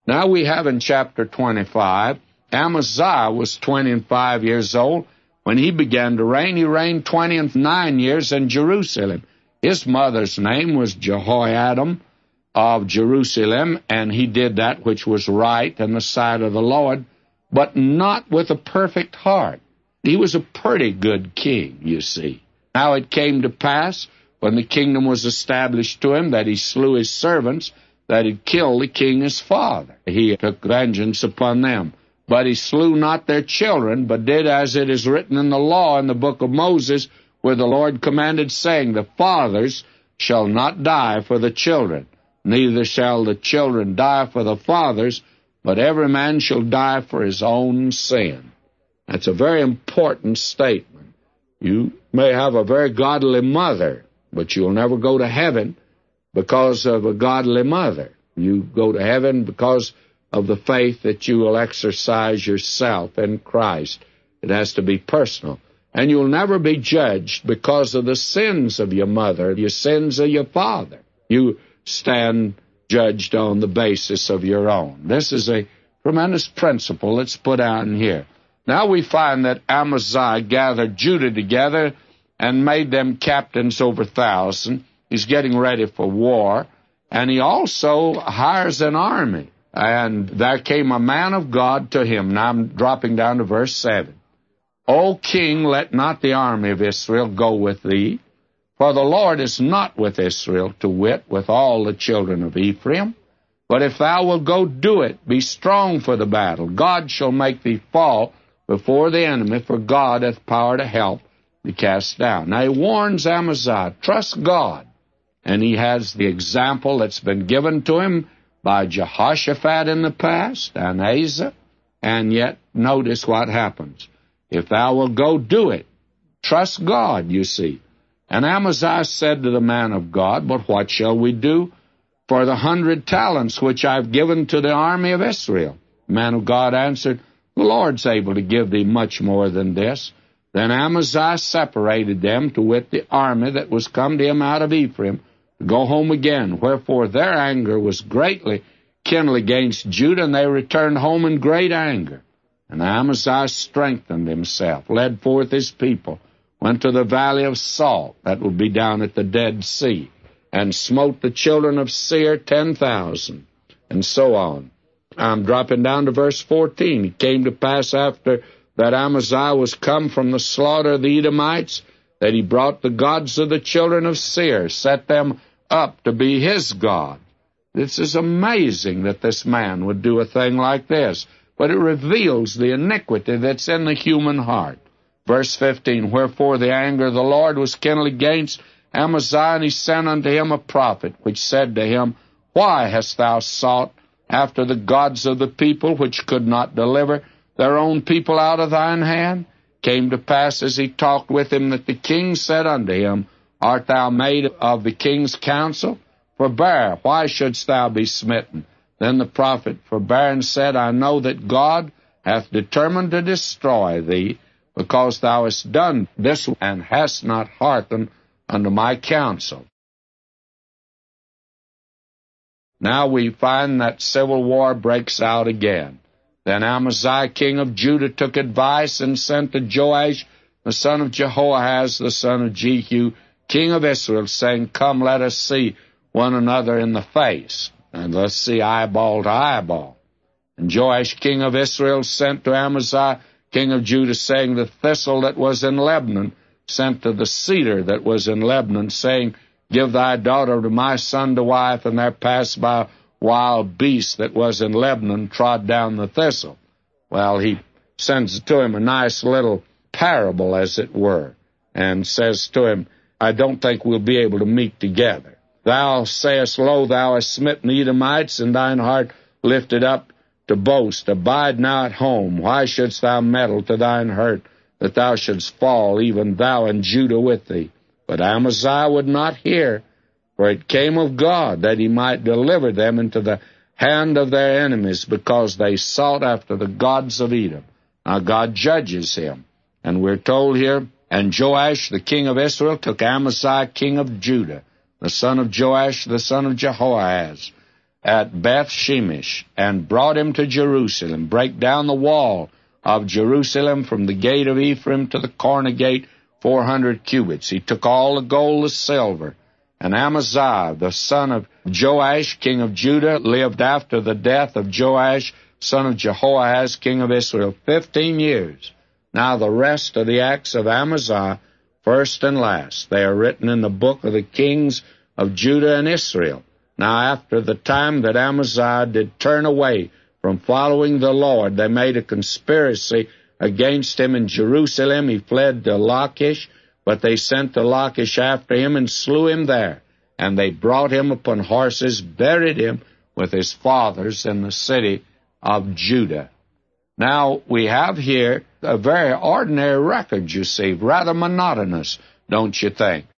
Now we have in chapter 25, Amaziah was 25 years old when he began to reign. He reigned 29 years in Jerusalem. His mother's name was Jehoiakim of Jerusalem, and he did that which was right in the sight of the Lord, but not with a perfect heart. He was a pretty good king, you see. Now it came to pass, when the kingdom was established to him, that he slew his servants, that he killed the king his father. He took vengeance upon them. But he slew not their children, but did as it is written in the law in the book of Moses, where the Lord commanded, saying, The fathers shall not die for the children, neither shall the children die for the fathers, but every man shall die for his own sin. That's a very important statement. You may have a very godly mother, but you'll never go to heaven because of a godly mother. You go to heaven because of the faith that you will exercise yourself in Christ. It has to be personal. And you'll never be judged because of the sins of your mother, your sins of your father. You stand judged on the basis of your own. This is a tremendous principle that's put out in here. Now we find that Amaziah gathered Judah together and made them captains over 1,000. He's getting ready for war. And he also hires an army. And there came a man of God to him. Now I'm dropping down to verse 7. O king, let not the army of Israel go with thee, for the Lord is not with Israel, to wit, with all the children of Ephraim. But if thou wilt go, do it. Be strong for the battle. God shall make thee fall before the enemy, for God hath power to help thee cast down. Now he warns Amaziah, trust God. And he has the example that's been given to him by Jehoshaphat in the past, and Asa, and yet notice what happens. If thou wilt go, do it. Trust God, you see. And Amaziah said to the man of God, But what shall we do for the 100 talents which I've given to the army of Israel? The man of God answered, The Lord's able to give thee much more than this. Then Amaziah separated them, to wit, the army that was come to him out of Ephraim, to go home again. Wherefore their anger was greatly kindled against Judah, and they returned home in great anger. And Amaziah strengthened himself, led forth his people, went to the valley of Salt, that would be down at the Dead Sea, and smote the children of Seir 10,000, and so on. I'm dropping down to verse 14. It came to pass after that Amaziah was come from the slaughter of the Edomites, that he brought the gods of the children of Seir, set them up to be his God. This is amazing that this man would do a thing like this, but it reveals the iniquity that's in the human heart. Verse 15, Wherefore the anger of the Lord was kindled against Amaziah, and he sent unto him a prophet, which said to him, Why hast thou sought after the gods of the people, which could not deliver their own people out of thine hand? Came to pass as he talked with him, that the king said unto him, Art thou made of the king's counsel? Forbear, why shouldst thou be smitten? Then the prophet forbare and said, I know that God hath determined to destroy thee, because thou hast done this, and hast not hearkened unto my counsel. Now we find that civil war breaks out again. Then Amaziah, king of Judah, took advice and sent to Joash, the son of Jehoahaz, the son of Jehu, king of Israel, saying, Come, let us see one another in the face, and let's see eyeball to eyeball. And Joash, king of Israel, sent to Amaziah, king of Judah, saying, The thistle that was in Lebanon sent to the cedar that was in Lebanon, saying, Give thy daughter to my son to wife. And there passed by a wild beast that was in Lebanon, trod down the thistle. Well, he sends to him a nice little parable, as it were, and says to him, I don't think we'll be able to meet together. Thou sayest, Lo, thou hast smitten the Edomites, and thine heart lifted up to boast. Abide now at home. Why shouldst thou meddle to thine hurt, that thou shouldst fall, even thou and Judah with thee? But Amaziah would not hear, for it came of God, that he might deliver them into the hand of their enemies, because they sought after the gods of Edom. Now God judges him. And we're told here, And Joash, the king of Israel, took Amaziah, king of Judah, the son of Joash, the son of Jehoahaz, at Beth Shemesh, and brought him to Jerusalem, brake down the wall of Jerusalem from the gate of Ephraim to the corner gate 400 cubits. He took all the gold, the silver. And Amaziah, the son of Joash, king of Judah, lived after the death of Joash, son of Jehoahaz, king of Israel, 15 years. Now the rest of the acts of Amaziah, first and last, they are written in the book of the kings of Judah and Israel. Now after the time that Amaziah did turn away from following the Lord, they made a conspiracy against him in Jerusalem. He fled to Lachish, but they sent to Lachish after him and slew him there. And they brought him upon horses, buried him with his fathers in the city of Judah. Now, we have here a very ordinary record, you see, rather monotonous, don't you think?